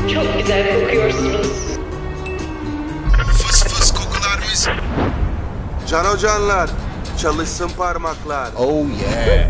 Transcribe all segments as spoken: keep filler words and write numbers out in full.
Çok güzel kokuyorsunuz. Fıs fıs kokular mis. Can hocanlar, çalışsın parmaklar. Oh yeah.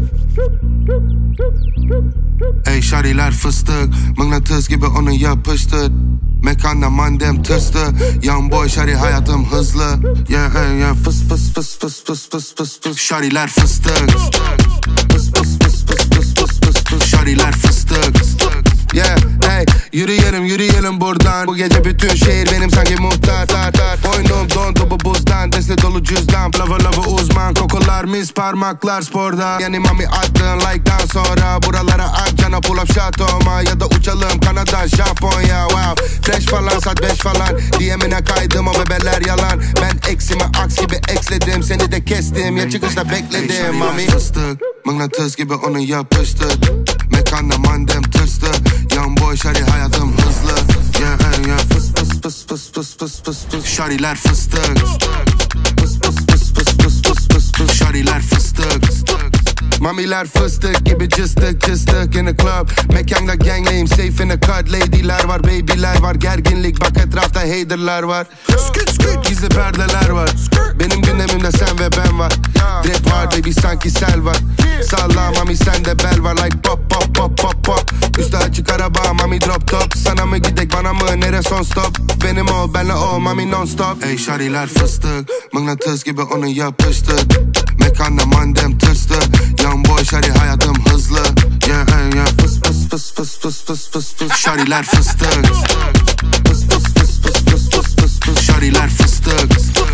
Ey şariler fıstık, mıknatıs gibi onu yapıştır. Mekanda mandem tırstı, young boy şari hayatım hızlı. Yeah hey yeah fıs fıs fıs fıs fıs fıs fıs fıs. Şariler fıstık. Fıs fıs fıs fıs fıs fıs fıs fıs. Şariler fıstık. Yeah hey yürüyelim yürüyelim buradan. Bu gece bütün şehir benim sanki muhtar. Boynum dondu bu buzdan, deste dolu cüzdan. Lava lava uzman, kokular mis, parmaklar sporda. Yani mami attın like'dan sonra buralara at cana pull up şatoma. Ya da uçalım Kanada Japonya. Wow fresh falan saat beş falan. D M'ine kaydım o bebeler yalan. Ben eksimi aks gibi eksledim, seni de kestim. Ya çıkışta bekledim mami. Fıstık mıknatıs gibi onu yapıştır. Mekanda mandem tırstı. Young boy şari hayatım hızlı. Yeah hey yeah fıs fıs fıs fıs fıs fıs fıs fıs. Şariler fıstık. Fıs fıs fıs fıs fıs fıs fıs fıs. Şariler fıstık. Mamiler fıstık gibi cıstık cıstık in the club. Mekanda gangleyim safe in the cut. Lady'ler var baby'ler var, gerginlik bak etrafta hater'lar var. Sküt sküt gizli perdeler var. Benim gündemimde sen ve ben var. Rap var baby sanki sel var. Salla mami sende bel var like pop pop pop pop pop. Üstü açık araba mami drop top. Sana mı gidek bana mı nere son stop. Benim o benle o mami non stop. Ey şariler fıstık mıknatıs gibi onu yapıştır. Mekanda mandem tırstı. Young boy şari hayatım hızlı. Yeah hey yeah fıs fıs fıs fıs fıs fıs fıs fıs. Şariler fıstık. Fıs fıs fıs fıs fıs fıs fıs fıs. Şariler fıstık.